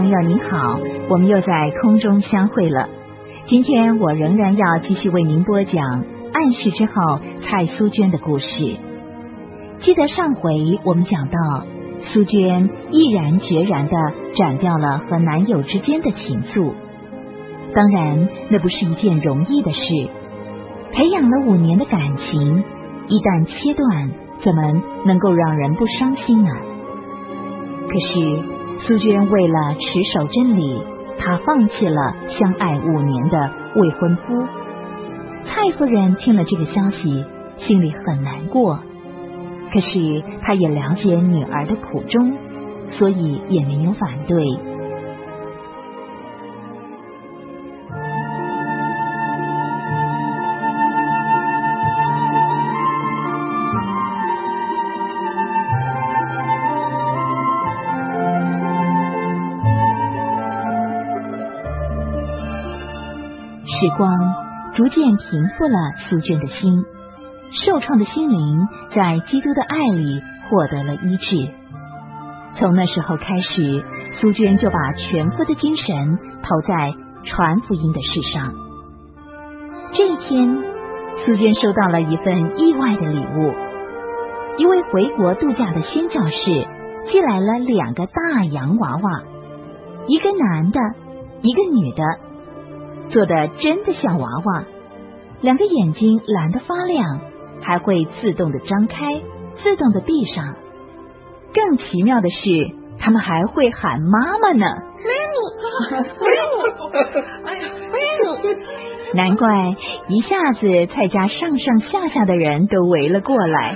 友您好，我们又在空中相会了。今天我仍然要继续为您播讲暗示之后蔡苏娟的故事。记得上回我们讲到，苏娟毅然决然地斩掉了和男友之间的情愫。当然那不是一件容易的事，培养了5年的感情，一旦切断，怎么能够让人不伤心呢？可是苏娟为了持守真理，她放弃了相爱5年的未婚夫。蔡夫人听了这个消息，心里很难过，可是她也了解女儿的苦衷，所以也没有反对。时光逐渐平复了苏娟的心，受创的心灵在基督的爱里获得了医治。从那时候开始，苏娟就把全副的精神投在传福音的事上。这一天，苏娟收到了一份意外的礼物，一位回国度假的宣教士寄来了2个大洋娃娃，一个男的，一个女的，做的真的像娃娃，2个眼睛蓝得发亮，还会自动的张开，自动的闭上。更奇妙的是，他们还会喊妈妈呢。难怪一下子蔡家上上下下的人都围了过来。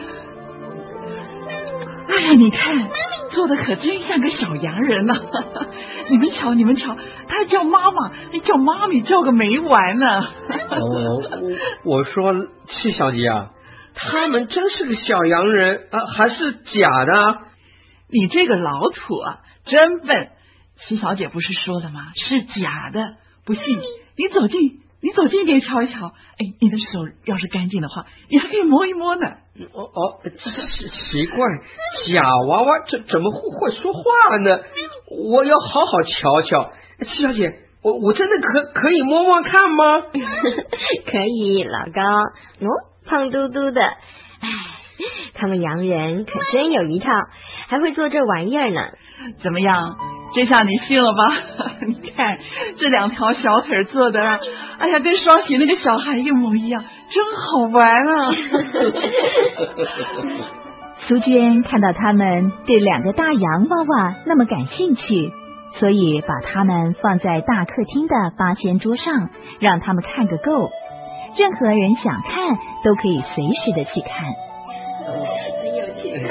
哎呀，你看，做的可真像个小洋人呢。你们瞧，你们瞧，他叫妈妈，叫妈咪，叫个没完呢。 我说戚小姐啊，他们真是个小洋人啊，还是假的？ 你这个老土啊，真笨！戚小姐不是说了吗？是假的，不信你走近一点瞧一瞧。哎，你的手要是干净的话，你还可以摸一摸呢。 奇怪，假娃娃这怎么会说话呢？我要好好瞧瞧。戚小姐，我真的可以摸摸看吗？ 可以，老高，胖嘟嘟的。哎，他们洋人可真有一套，还会做这玩意儿呢。 怎么样？这下你信了吧？你看这2条小腿做的啊，哎呀，跟双喜那个小孩一模一样，真好玩啊！ 苏娟看到他们对2个大洋娃娃那么感兴趣，所以把他们放在大客厅的8仙桌上，让他们看个够。任何人想看都可以随时的去看。 很有趣。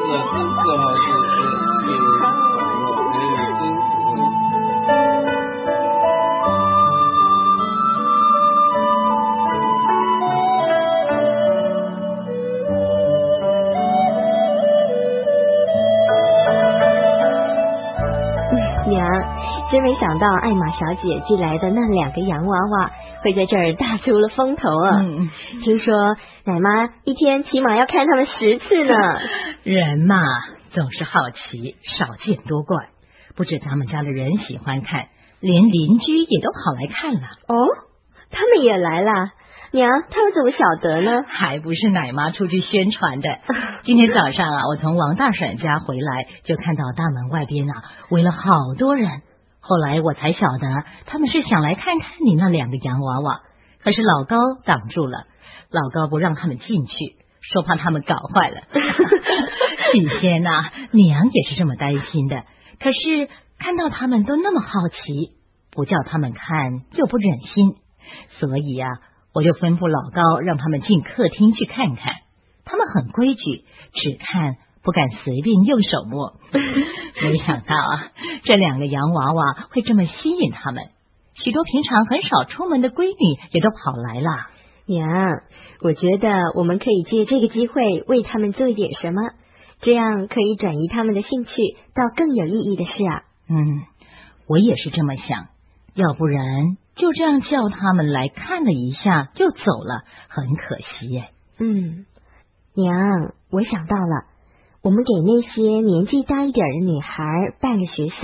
娘，真没想到艾玛小姐寄来的那2个洋娃娃会在这儿大出了风头啊！听说奶妈一天起码要看他们10次呢。 人嘛，总是好奇，少见多怪。不止咱们家的人喜欢看，连邻居也都跑来看了。 哦，他们也来了。娘，他们怎么晓得呢？ 还不是奶妈出去宣传的。今天早上啊，我从王大婶家回来，就看到大门外边啊围了好多人。后来我才晓得，他们是想来看看你那2个洋娃娃，可是老高挡住了，老高不让他们进去，说怕他们搞坏了。起先啊，娘也是这么担心的，可是看到他们都那么好奇，不叫他们看又不忍心，所以啊，我就吩咐老高让他们进客厅去看看。他们很规矩，只看不敢随便用手摸。没想到啊，这2个洋娃娃会这么吸引他们，许多平常很少出门的闺女也都跑来了。 娘，我觉得我们可以借这个机会为他们做一点什么，这样可以转移他们的兴趣到更有意义的事啊。 我也是这么想，要不然就这样叫他们来看了一下就走了，很可惜耶。 娘，我想到了，我们给那些年纪大一点的女孩办个学校。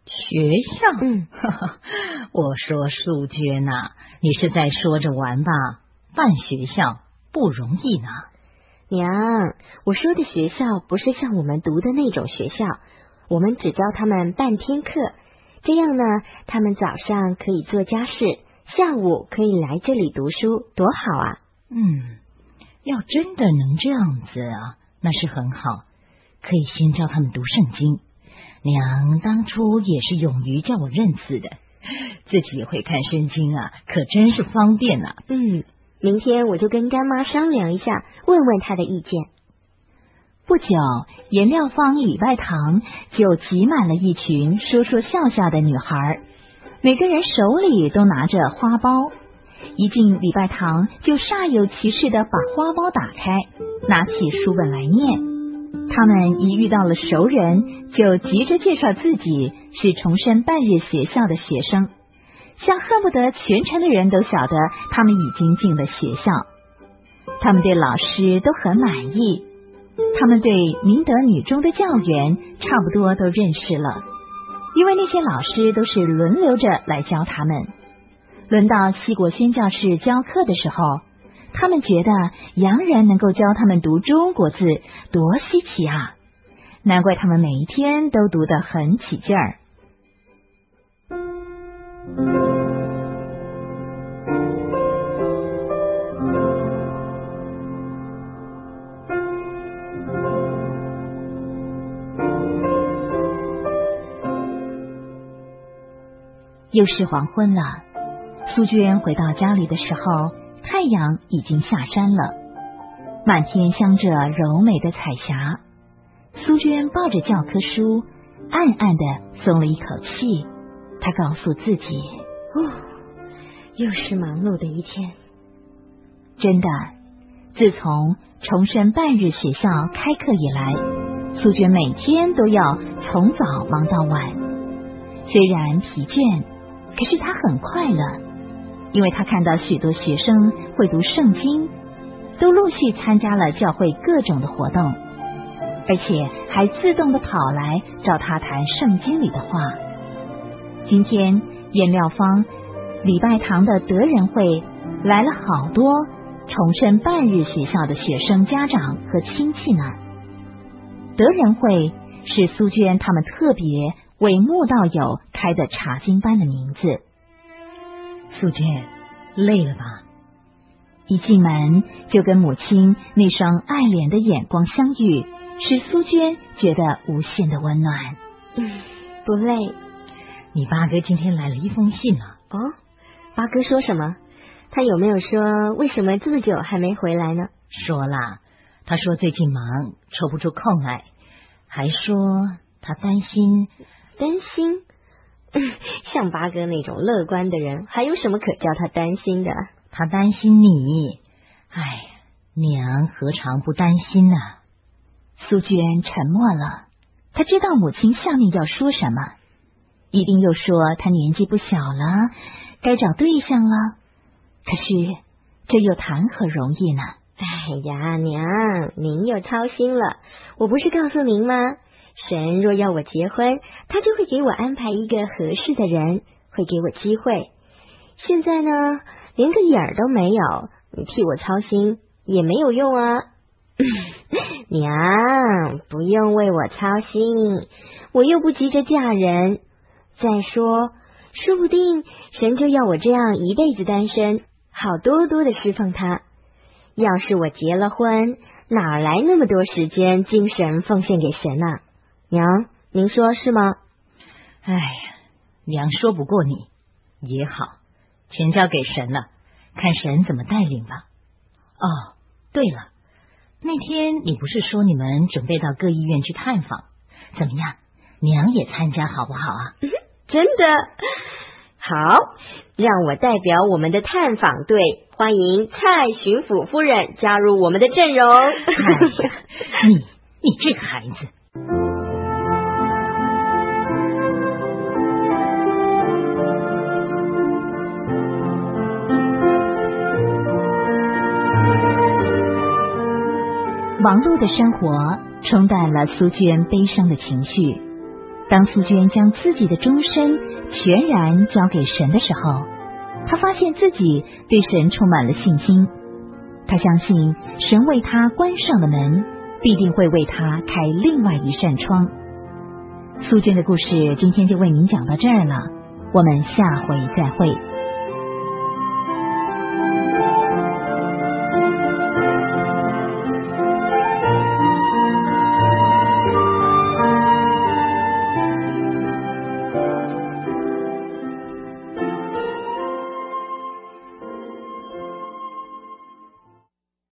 学校？我说素娟呐，你是在说着玩吧？办学校不容易呢。 娘，我说的学校不是像我们读的那种学校，我们只教他们半天课，这样呢，他们早上可以做家事，下午可以来这里读书，多好啊！ 要真的能这样子啊，那是很好，可以先教他们读圣经。娘当初也是勇于叫我认字的，自己也会看圣经啊，可真是方便啊。 明天我就跟干妈商量一下，问问她的意见。 不久，颜料坊礼拜堂就挤满了一群说说笑笑的女孩，每个人手里都拿着花包。一进礼拜堂，就煞有其事的把花包打开，拿起书本来念。他们一遇到了熟人，就急着介绍自己是重生半日学校的学生，像恨不得全城的人都晓得他们已经进了学校。他们对老师都很满意，他们对明德女中的教员差不多都认识了，因为那些老师都是轮流着来教他们。轮到西国宣教士教课的时候，他们觉得洋人能够教他们读中国字多稀奇啊，难怪他们每一天都读得很起劲儿。又是黄昏了，苏娟回到家里的时候，太阳已经下山了，满天镶着柔美的彩霞。苏娟抱着教科书，暗暗的松了一口气。她告诉自己， 又是忙碌的一天。 真的，自从重生半日学校开课以来，苏娟每天都要从早忙到晚。虽然疲倦，可是她很快乐，因为她看到许多学生会读圣经，都陆续参加了教会各种的活动，而且还自动的跑来找她谈圣经里的话。今天颜料坊礼拜堂的德仁会来了好多重生半日学校的学生家长和亲戚呢。德仁会是苏娟他们特别为慕道友开的查经班的名字。 苏娟，累了吧？ 一进门就跟母亲那双爱怜的眼光相遇，使苏娟觉得无限的温暖。 不累。 你八哥今天来了一封信啊。 哦，八哥说什么？他有没有说为什么这么久还没回来呢？ 说啦，他说最近忙，抽不出空来，还说他担心。 担心？像八哥那种乐观的人，还有什么可叫他担心的？ 他担心你。哎，娘何尝不担心呢？ 苏娟沉默了，她知道母亲下面要说什么，一定又说她年纪不小了，该找对象了。可是这又谈何容易呢？ 哎呀，娘，您又操心了。我不是告诉您吗？神若要我结婚，他就会给我安排一个合适的人，会给我机会。现在呢，连个影儿都没有，你替我操心也没有用啊。娘，不用为我操心，我又不急着嫁人。再说，说不定神就要我这样一辈子单身，好多多的侍奉他。要是我结了婚，哪来那么多时间精神奉献给神啊？娘，您说是吗？ 哎呀，娘说不过你也好，全交给神了，看神怎么带领吧。哦，对了，那天你不是说你们准备到各医院去探访，怎么样？娘也参加好不好啊？ 真的好，让我代表我们的探访队，欢迎蔡巡抚夫人加入我们的阵容。 哎呀，你这个孩子。 忙碌的生活冲淡了苏娟悲伤的情绪， 当苏娟将自己的终身全然交给神的时候，她发现自己对神充满了信心。她相信神为她关上的门，必定会为她开另外一扇窗。苏娟的故事今天就为您讲到这儿了，我们下回再会。